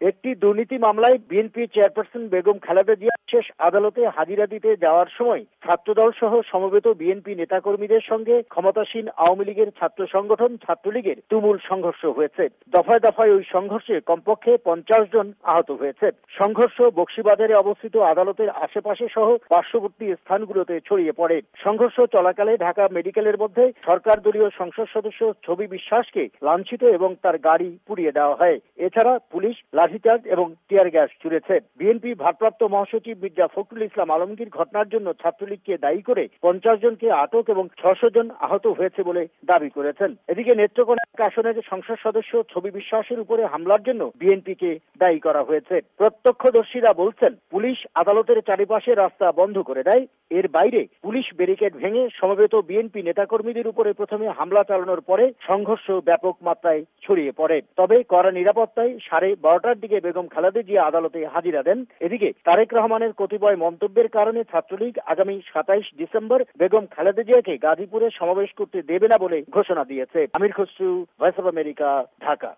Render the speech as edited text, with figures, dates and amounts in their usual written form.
একটি দুর্নীতি মামলায় বিএনপি চেয়ারপারসন বেগম খালেদা জিয়া শেষ আদালতে হাজিরা দিতে যাওয়ার সময় ছাত্রদল সহ সমবেত বিএনপি নেতাকর্মীদের সঙ্গে ক্ষমতাসীন আওয়ামী লীগের ছাত্র সংগঠন ছাত্রলীগের তুমুল সংঘর্ষ হয়েছে। দফায় দফায় ওই সংঘর্ষে কমপক্ষে 50 জন আহত হয়েছে। সংঘর্ষ বকশীবাজারে অবস্থিত আদালতের আশেপাশে সহ পার্শ্ববর্তী স্থানগুলোতে ছড়িয়ে পড়ে। সংঘর্ষ চলাকালে ঢাকা মেডিকেলের মধ্যে সরকার দলীয় সংসদ সদস্য ছবি বিশ্বাসকে লাঞ্ছিত এবং তার গাড়ি পুড়িয়ে দেওয়া হয়। এছাড়া পুলিশ লাঠিচার্জ এবং টিয়ার গ্যাস ছুড়েছে। বিএনপি ভারপ্রাপ্ত মহাসচিব মির্জা ফখরুল ইসলাম আলমগীর ঘটনার জন্য ছাত্রলীগকে দায়ী করে 50 জনকে আটক এবং 600 জন আহত হয়েছে বলে দাবি করেছেন। এদিকে নেত্রকোনা আসনের সংসদ সদস্য ছবি বিশ্বাসের উপরে হামলার জন্য বিএনপিকে দায়ী করা হয়েছে। প্রত্যক্ষদর্শীরা বলছেন, পুলিশ আদালতের চারিপাশে রাস্তা বন্ধ করে দেয়। এর বাইরে পুলিশ ব্যারিকেড ভেঙে সমবেত বিএনপি নেতাকর্মীদের উপরে প্রথমে হামলা চালানোর পরে সংঘর্ষ ব্যাপক মাত্রায় ছড়িয়ে পড়ে। তবে কড়া নিরাপত্তায় 12:30টার দিকে বেগম খালেদা জিয়া আদালতে হাজিরা দেন। এদিকে তারেক রহমানের কতিপয় মন্তব্যের কারণে ছাত্রলীগ আগামী 27 ডিসেম্বর বেগম খালেদা জিয়াকে গাজীপুরে সমাবেশ করতে দেবে না বলে ঘোষণা দিয়েছে। Amir Khasru, voice of America, Dhaka.